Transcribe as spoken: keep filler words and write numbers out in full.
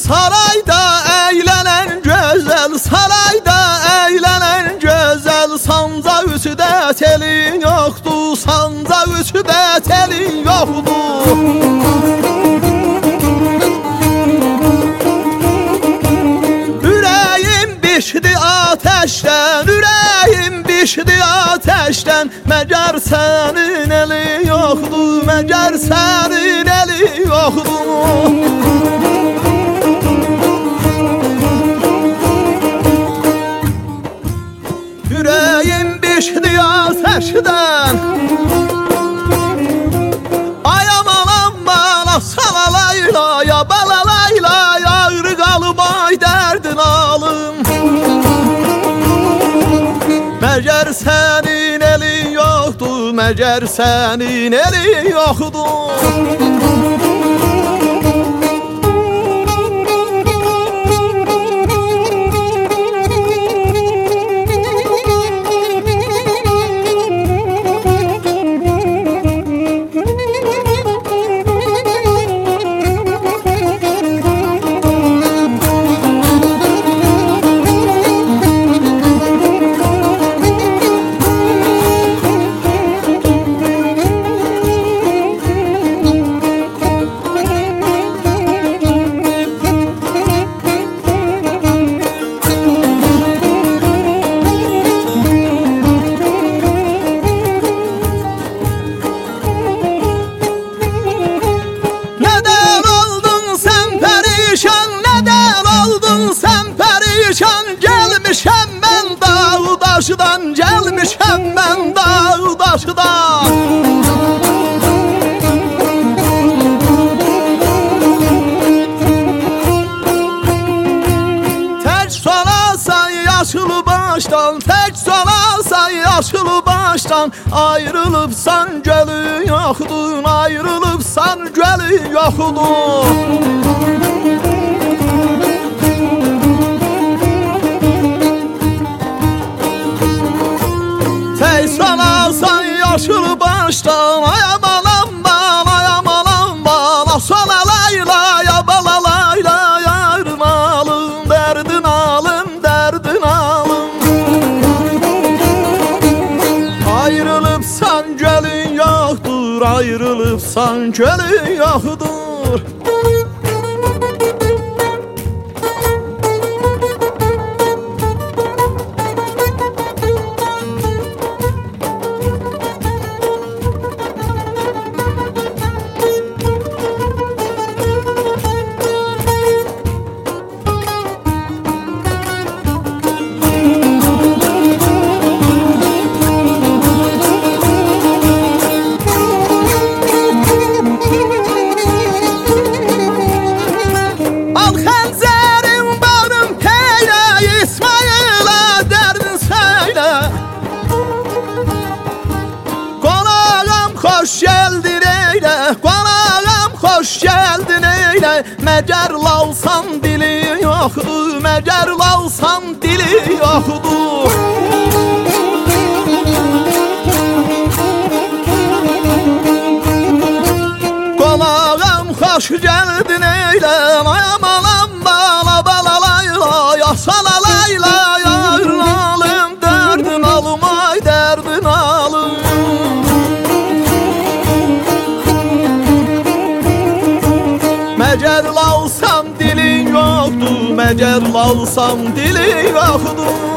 Sarayda eğlenen güzel, sarayda eğlenen güzel, sanca üçüde telin yoktu, sanca üçüde telin yoktu. Yüreğim bişdi ateşten, yüreğim bişdi ateşten, meğer senin eli yoktu, meğer senin eli yoktu. Yüreğim bişdi ateşten, ayam alam bana salalayla ya balalayla, yağrı kalıp ay derdin alım. Meğer senin elin yoktu, meğer senin elin yoktu. Gelmişem ben dağ daşıdan, gelmişem ben dağ daşıdan. Tek solasan yaşıl baştan, tek solasan yaşıl baştan, ayrılıpsan gölü yoxdun, ayrılıpsan gölü yoxdun. Solasan yaşıl baştan, ayam alam bana, ayam alam bana, solalayla ya balalayla, yarın alın, derdin alın, derdin alın. Ayrılıpsan gölün yoktur, ayrılıpsan gölün yoktur. Hoş geldin eyle, konağım hoş geldin eyle, meğer lalsan dili yoktu, meğer lalsan dili yoktu. Konağım hoş geldin eyle, ayam alam bala balalayla, ya salalayla, yarın alım, derdin alım, ay derdin alım. Meğer lalsam dilin yoktu, meğer lalsam dilin yoktu.